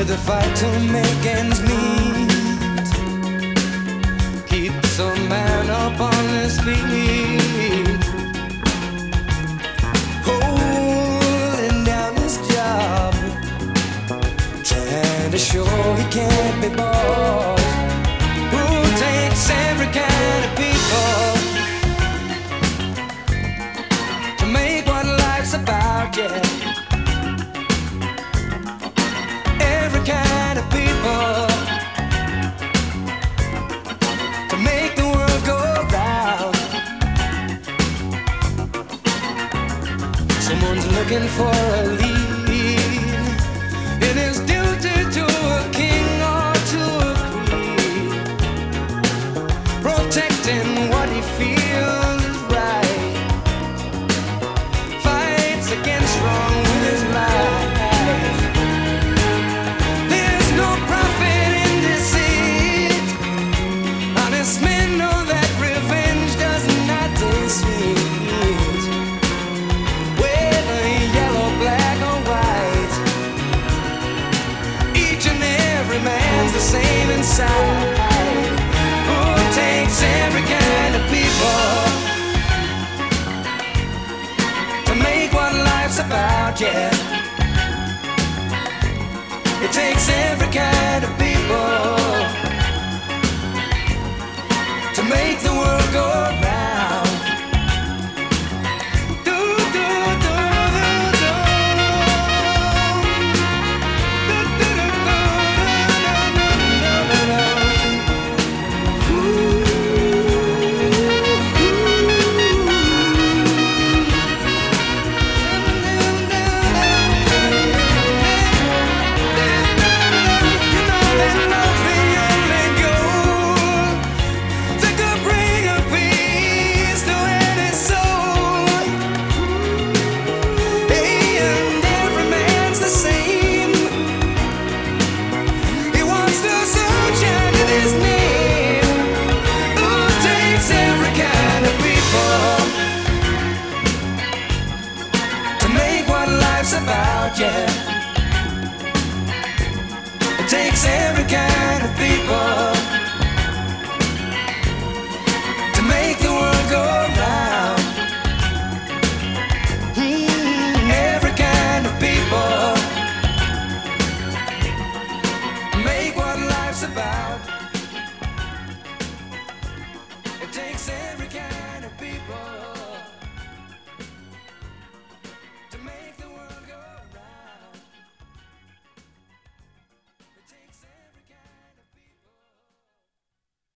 The fight to make ends meet keeps a man up on his feet, holding down his job, trying to show he can't be bought. Who takes every kind of people to make what life's about, yeah. Kind of people to make the world go round. Someone's looking for a lead in his duty to a king or to a queen, protecting what he feels is right, fights against wrong with his life. Men know that revenge does not taste sweet, whether yellow, black or white. Each and every man's the same inside. Who takes every kind of people to make what life's about, yeah. It takes every kind of people to make the world go round. Do, do, do, do, do. Do, do, do, do, do, do, do. Ooh, you know that love's the only goal that could bring a peace to any soul. Hey, and every man's the same. He wants the sunshine in his name. Who takes every kind of people to make what life's about, yeah. It takes every kind of people to make the world go round. Every kind of people make what life's about.